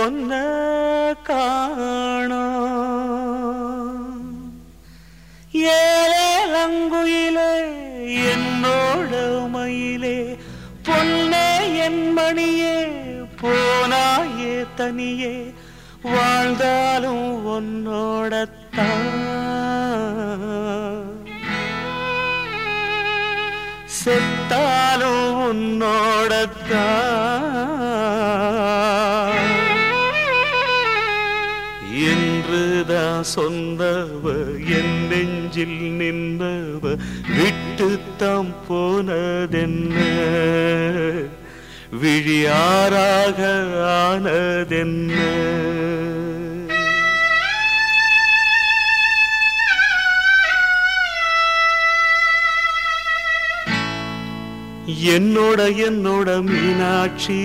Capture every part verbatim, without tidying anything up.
பொன்ன காணோ ஏலங்குயிலே என்னோட மயிலே பொன்னே என் மணியே போனாயே தனியே வாழ்ந்தாலும் உன்னோடத்தான் செத்தாலும் உன்னோடத்தான் என்றுதான் சொன்னவ என் நெஞ்சில் நின்றவ விட்டுத்தாம் போனதென்ன விழியாராக ஆனதென்ன என்னோட என்னோட மீனாட்சி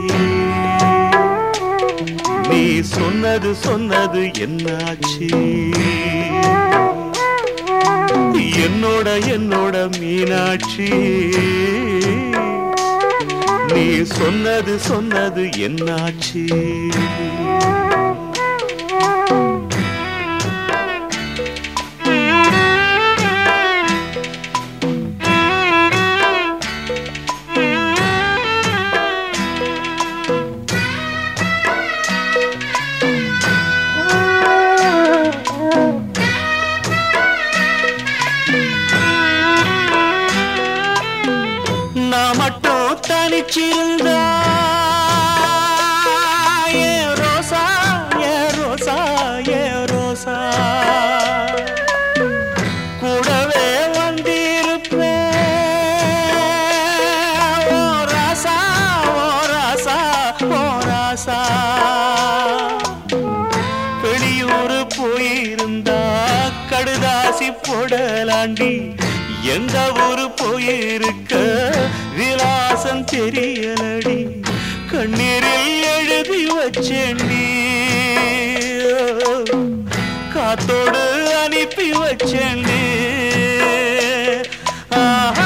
நீ சொன்னது சொன்னது என்னாச்சு என்னோட என்னோட மீனாட்சி நீ சொன்னது சொன்னது என்னாச்சு நான் மட்டும் தனிச்சிருந்தா ஏ ரோசா ஏ ரோசா ஏ ரோசா கூடவே வந்திருப்பேன் ஓ ராசா ஓ ராசா ஓ ராசா வெளியூர் போயிருந்தா கடுதாசி போடலாண்டி எந்த ஊரு போயிருக்க விலாசம் தெரியலடி கண்ணீரில் எழுதி வச்சேண்டி காத்தோடு அனுப்பி வச்சேண்டி ஆஹா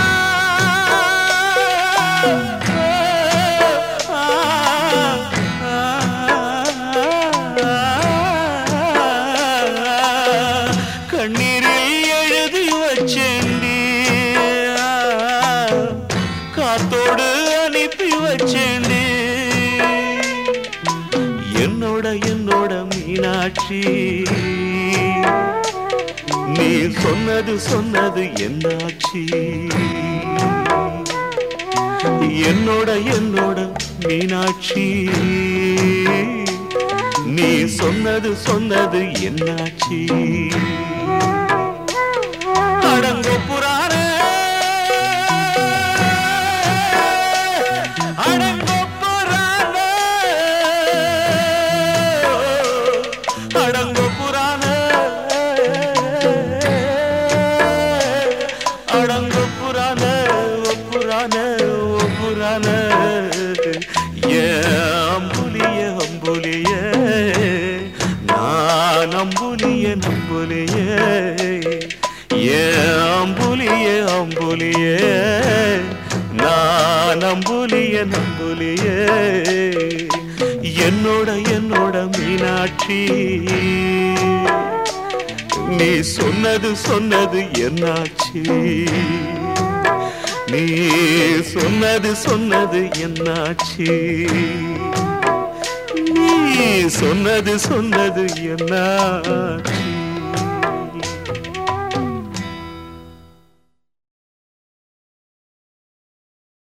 கண்ணீரில் எழுதி வச்சேண்டி காத்தோடு அனுப்பி வச்சேண்டி என்னோட என்னோட மீனாட்சி நீ சொன்னது சொன்னது என்னாச்சு என்னோட என்னோட மீனாட்சி நீ சொன்னது சொன்னது என்னாச்சு அடங்கோ புராண அடங்கோ புராண அடங்கோ புராண அடங்கோ புராண ஓ புராண ஓ புராண ஏ அம்புலிய அம்புலிய நான் அம்புலிய நம்புலிய ஏ அம்புலிய அம்புலிய நான் அம்புலிய நம்புலிய என்னோட என்னோட மீனாட்சி நீ சொன்னது சொன்னது என்னாச்சு நீ சொன்னது சொன்னது என்னாச்சு நீ சொன்னது சொன்னது என்னாச்சு